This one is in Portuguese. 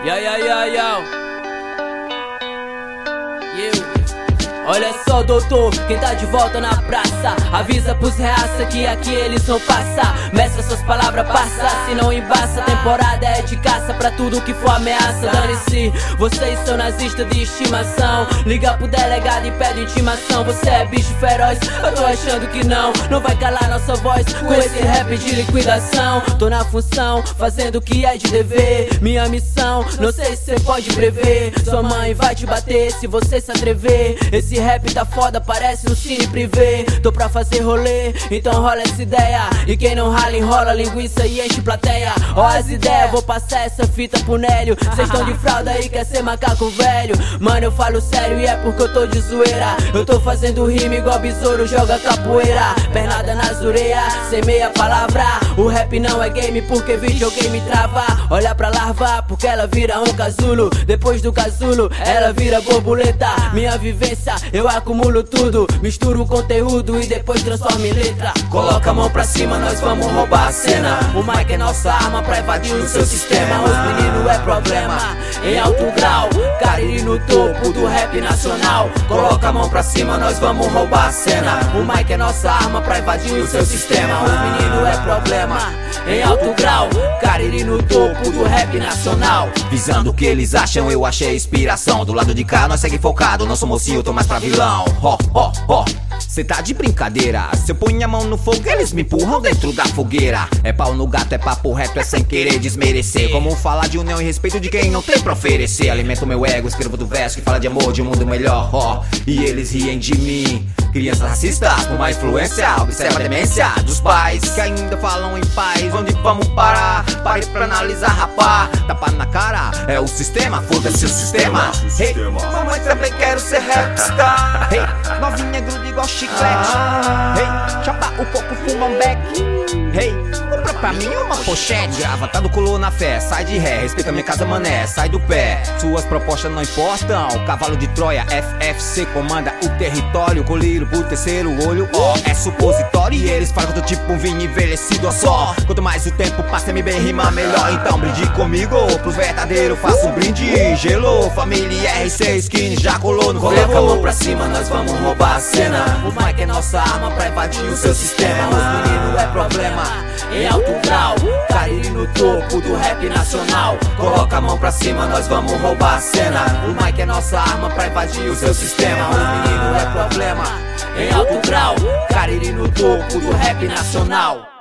Yo, yo, yo, yo. Olha só, doutor, quem tá de volta na praça, avisa pros reaça que aqui eles não passam. Mestra suas palavras, passa, se não embaça. Temporada é de caça pra tudo que for ameaça. Dane-se, vocês são nazistas de estimação. Liga pro delegado e pede intimação. Você é bicho feroz, eu tô achando que não. Não vai calar nossa voz com esse rap de liquidação. Tô na função, fazendo o que é de dever. Minha missão, não sei se cê pode prever. Sua mãe vai te bater se você se atrever. Esse rap tá foda, parece um cine privê. Tô pra fazer rolê, então rola essa ideia. E quem não rala enrola linguiça e enche plateia. Ó as ideias, vou passar essa fita pro Nélio. Cês tão de fralda e quer ser macaco velho. Mano, eu falo sério e é porque eu tô de zoeira. Eu tô fazendo rima igual besouro joga capoeira. Pernada nas orelhas, sem meia palavra. O rap não é game porque videogame trava. Olha pra larva porque ela vira um casulo. Depois do casulo, ela vira borboleta. Minha vivência, eu acumulo tudo. Misturo o conteúdo e depois transformo em letra. Coloca a mão pra cima, nós vamos roubar a cena. O mic é nossa arma pra invadir o seu sistema. Os meninos é problema, em alto grau. Cariri no topo do rap nacional. Coloca a mão pra cima, nós vamos roubar a cena. O mic é nossa arma pra invadir o seu sistema. Os meninos é problema, em alto grau. Cariri no topo do rap nacional. Visando o que eles acham, eu achei inspiração. Do lado de cá nós segue focado, não sou mocinho, eu tô mais pra vilão. Cê tá de brincadeira, se eu ponho a mão no fogo eles me empurram dentro da fogueira. É pau no gato, é papo reto, é sem querer desmerecer. Como falar de união e respeito de quem não tem pra oferecer. Alimento meu ego, escrevo do verso que fala de amor, de um mundo melhor, e eles riem de mim. Crianças racistas, por uma influência, observa a demência dos pais que ainda falam em paz. Onde vamos parar? Pare pra analisar, rapá. Tapa na cara, é o sistema, foda-se o sistema. Hey, mamãe também quero ser rapstar. Hey, novinha gruda igual chiclete. Hey, chapa o coco, fuma um beck. Hey, compra pra mim uma pochete. Gravatado colou na fé, sai de ré. Respeita minha casa, mané, sai do pé. Suas propostas não importam. Cavalo de Troia, FFC comanda o território. Colírio pro terceiro olho, é supositório. E eles falam que eu tô tipo um vinho envelhecido, só. Quanto mais o tempo passa, me bem rima melhor. Então brinde comigo, pros verdadeiros faço um brinde. Gelo, família RC, skin já colou no rolê. Coloca a mão pra cima, nós vamos roubar a cena. O mic é nossa arma pra invadir o seu sistema. Os meninos é problema, em alto grau. Cariri no topo do rap nacional. Coloca a mão pra cima, nós vamos roubar a cena. O mic é nossa arma pra invadir o seu sistema. Os meninos é problema, em alto grau. Cariri no topo do rap nacional.